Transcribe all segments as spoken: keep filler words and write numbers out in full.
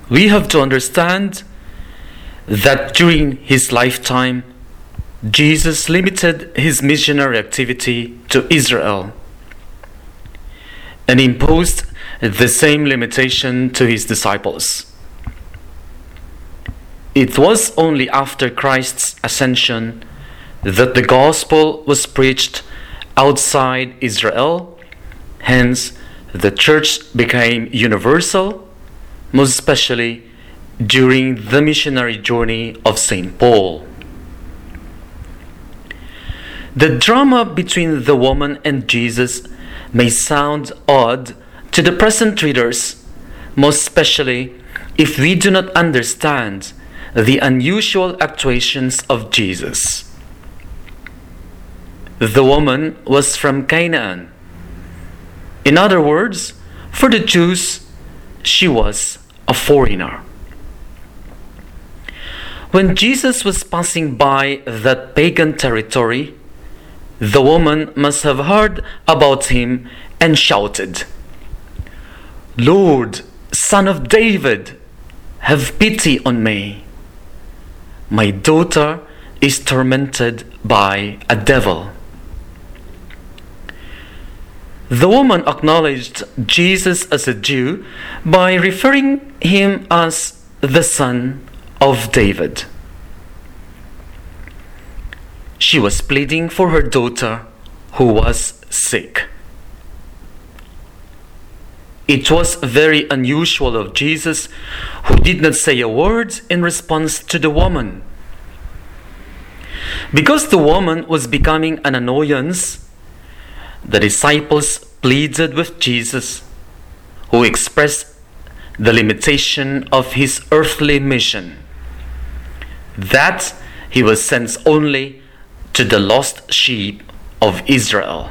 We have to understand that during his lifetime, Jesus limited his missionary activity to Israel and imposed the same limitation to his disciples. It was only after Christ's ascension that the gospel was preached outside Israel. Hence, the church became universal, most especially during the missionary journey of Saint Paul. The drama between the woman and Jesus may sound odd to the present readers, most especially if we do not understand the unusual actuations of Jesus. The woman was from Canaan. In other words, for the Jews, she was a foreigner. When Jesus was passing by that pagan territory, the woman must have heard about him and shouted, "Lord, Son of David, have pity on me. My daughter is tormented by a devil." The woman acknowledged Jesus as a Jew by referring him as the Son of David. She was pleading for her daughter who was sick. It was very unusual of Jesus, who did not say a word in response to the woman. Because the woman was becoming an annoyance, the disciples pleaded with Jesus, who expressed the limitation of his earthly mission, that he was sent only to the lost sheep of Israel.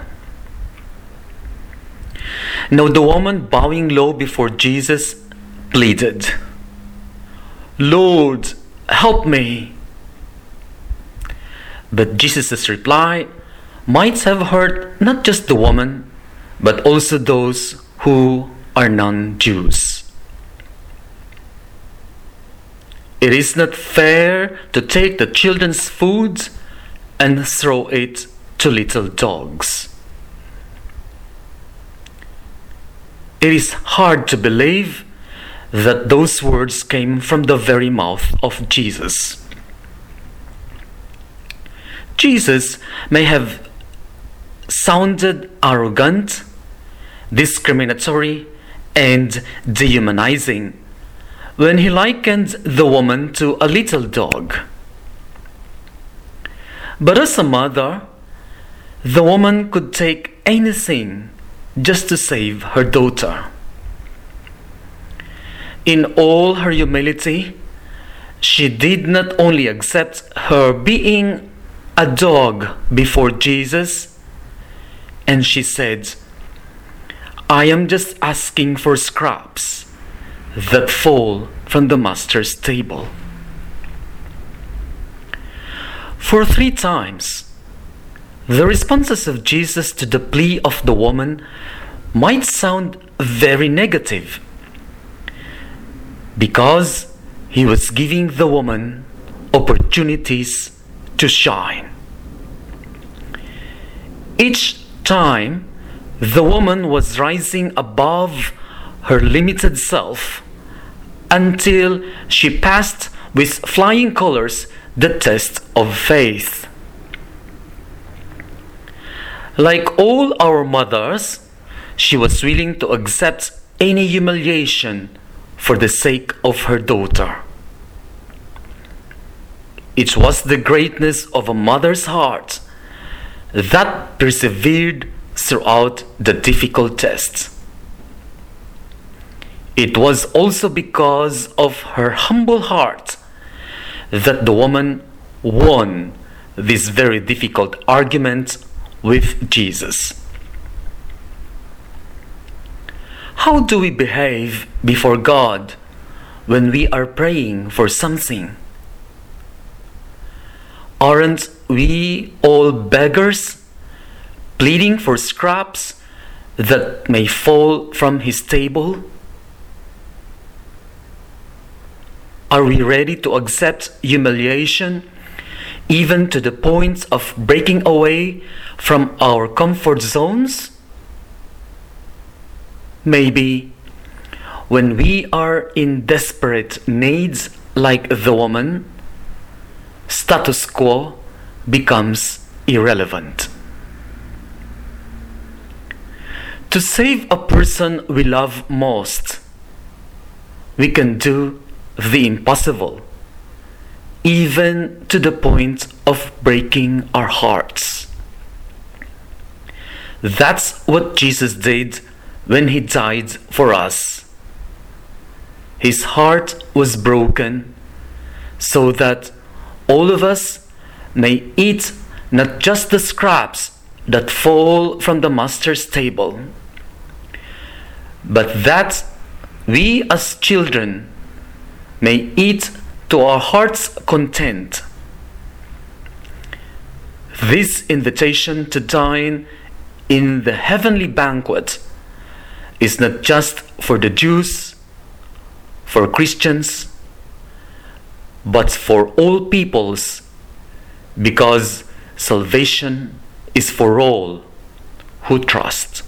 Now the woman, bowing low before Jesus, pleaded, "Lord, help me." But Jesus' reply might have hurt not just the woman, but also those who are non-Jews. It is not fair to take the children's food and throw it to little dogs. It is hard to believe that those words came from the very mouth of Jesus. Jesus may have sounded arrogant, discriminatory, and dehumanizing when he likened the woman to a little dog. But as a mother, the woman could take anything just to save her daughter. In all her humility, she did not only accept her being a dog before Jesus, and she said, "I am just asking for scraps that fall from the master's table." For three times, the responses of Jesus to the plea of the woman might sound very negative, because he was giving the woman opportunities to shine. Each time, the woman was rising above her limited self until she passed with flying colors the test of faith. Like all our mothers, she was willing to accept any humiliation for the sake of her daughter. It was the greatness of a mother's heart that persevered throughout the difficult tests. It was also because of her humble heart that the woman won this very difficult argument with Jesus. How do we behave before God when we are praying for something? Aren't we all beggars, pleading for scraps that may fall from his table? Are we ready to accept humiliation, even to the point of breaking away from our comfort zones? Maybe when we are in desperate needs like the woman, status quo becomes irrelevant. To save a person we love most, we can do the impossible, even to the point of breaking our hearts. That's what Jesus did when he died for us. His heart was broken so that all of us may eat not just the scraps that fall from the master's table, but that we as children may eat to our heart's content. This invitation to dine in the heavenly banquet is not just for the Jews, for Christians, but for all peoples, because salvation is for all who trust.